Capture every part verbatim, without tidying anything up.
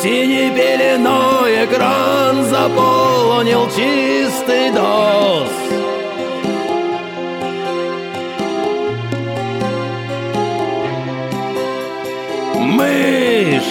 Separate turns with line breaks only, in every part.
Синей пеленой экран заполнил чистый дос. Мышь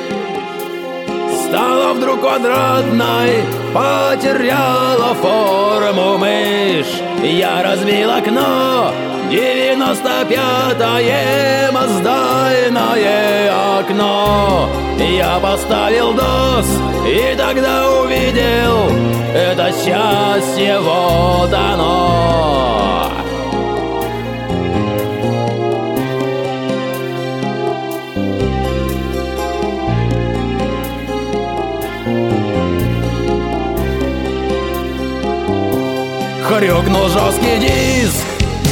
стала вдруг квадратной, потеряла форму мышь. Я разбил окно, девяносто пятое маздайное окно. Я поставил дос и тогда увидел, это счастье, вот оно. Хрюкнул жесткий диск,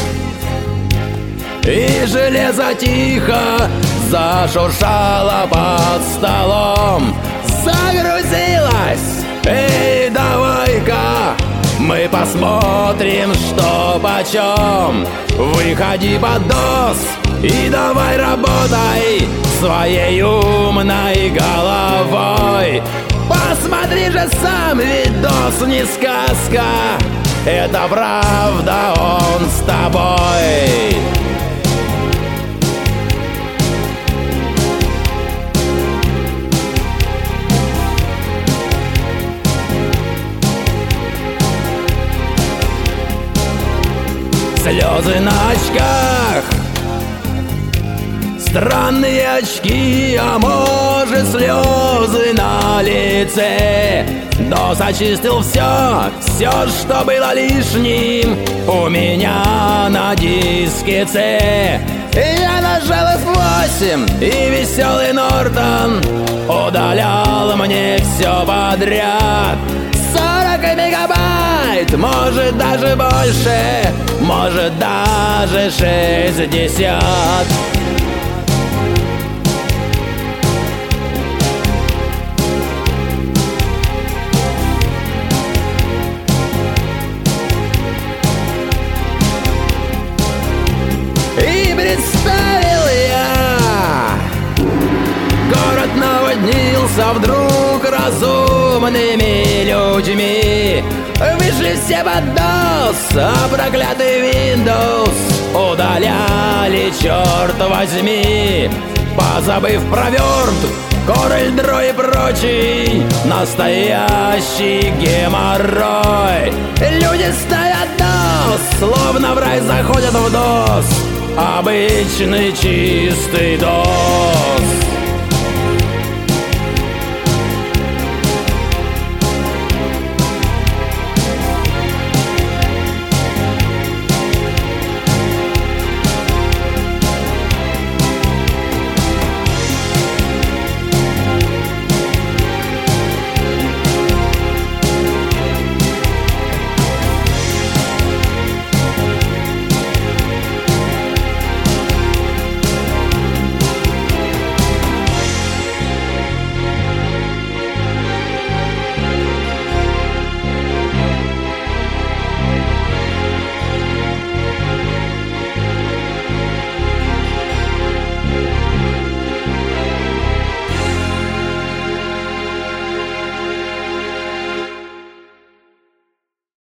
и железо тихо зашуршало под столом. Загрузилось, эй, давай-ка мы посмотрим, что почем. Выходи под дос и давай работай своей умной головой. Посмотри же сам, ведь дос не сказка, это правда, он с тобой. Слезы на очках, странные очки, а может слезы на лице. Дос очистил все, все, что было лишним у меня на диске C. Я нажал эф восемь, и веселый Нортон удалял мне все подряд. Сорок мегабайт, может даже больше, может даже шестьдесят. И представил я, город наводнился вдруг разумными людьми. Вышли все под дос, а проклятый Windows удаляли, черт возьми. Позабыв про Word, Corel и прочий настоящий геморрой. Люди ставят дос, словно в рай заходят в дос, обычный чистый дос.